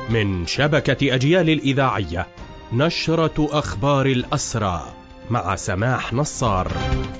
من شبكة أجيال الإذاعية، نشرة أخبار الأسرى مع سماح نصار.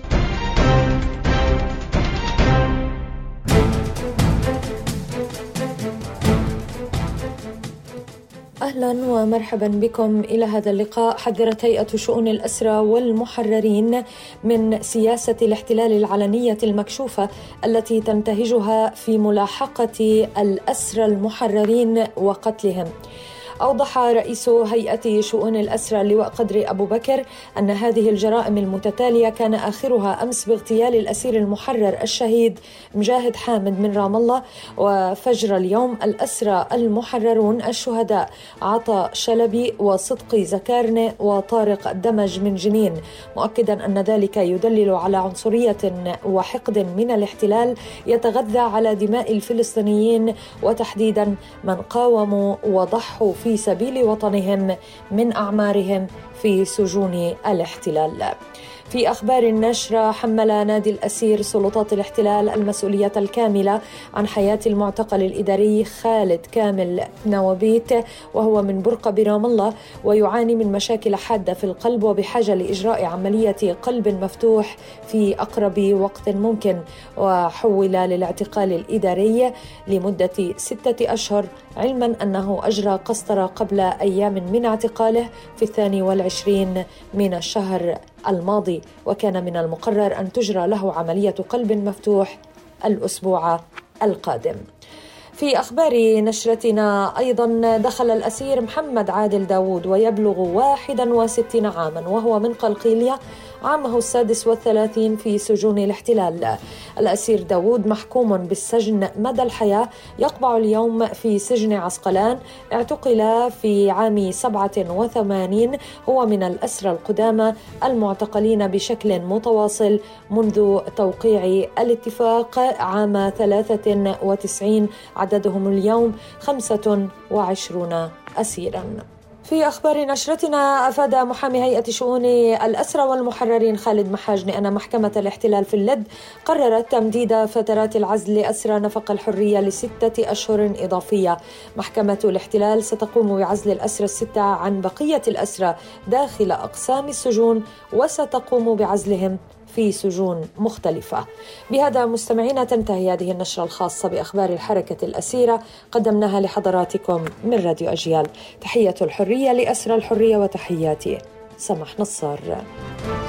أهلا ومرحبا بكم إلى هذا اللقاء. حذرت هيئة شؤون الأسرى والمحررين من سياسة الاحتلال العلنية المكشوفة التي تنتهجها في ملاحقة الأسرى المحررين وقتلهم. أوضح رئيس هيئة شؤون الأسرى اللواء قدري أبو بكر أن هذه الجرائم المتتالية كان آخرها أمس باغتيال الأسير المحرر الشهيد مجاهد حامد من رام الله، وفجر اليوم الأسرى المحررون الشهداء عطا شلبي وصدقي زكارنة وطارق دمج من جنين، مؤكدا أن ذلك يدلل على عنصرية وحقد من الاحتلال يتغذى على دماء الفلسطينيين، وتحديدا من قاوموا وضحوا في سبيل وطنهم من أعمارهم في سجون الاحتلال. في أخبار النشرة، حمل نادي الأسير سلطات الاحتلال المسؤولية الكاملة عن حياة المعتقل الإداري خالد كامل نوابيت، وهو من برقة برام الله ويعاني من مشاكل حادة في القلب وبحاجة لإجراء عملية قلب مفتوح في أقرب وقت ممكن، وحول للاعتقال الإداري لمدة 6 أشهر، علما أنه أجرى قسطرة قبل أيام من اعتقاله في 22 من الشهر الماضي، وكان من المقرر أن تجرى له عملية قلب مفتوح الأسبوع القادم. في أخبار نشرتنا أيضا، دخل الأسير محمد عادل داود ويبلغ 61 عاما وهو من قلقيلية عامه 36 في سجون الاحتلال. الأسير داود محكوم بالسجن مدى الحياة، يقبع اليوم في سجن عسقلان. اعتقل في عام 87، هو من الأسرى القدامى المعتقلين بشكل متواصل منذ توقيع الاتفاق عام 93، عددهم اليوم 25 أسيراً. في أخبار نشرتنا، أفاد محامي هيئة شؤون الأسرى والمحررين خالد محاجني أن محكمة الاحتلال في اللد قررت تمديد فترات العزل لأسرى نفق الحرية ل6 أشهر إضافية. محكمة الاحتلال ستقوم بعزل الأسرى 6 عن بقية الأسرى داخل أقسام السجون، وستقوم بعزلهم في سجون مختلفة. بهذا مستمعينا تنتهي هذه النشرة الخاصة بأخبار الحركة الأسيرة، قدمناها لحضراتكم من راديو أجيال. تحية الحرية لأسرى الحرية، وتحياتي سماح نصار.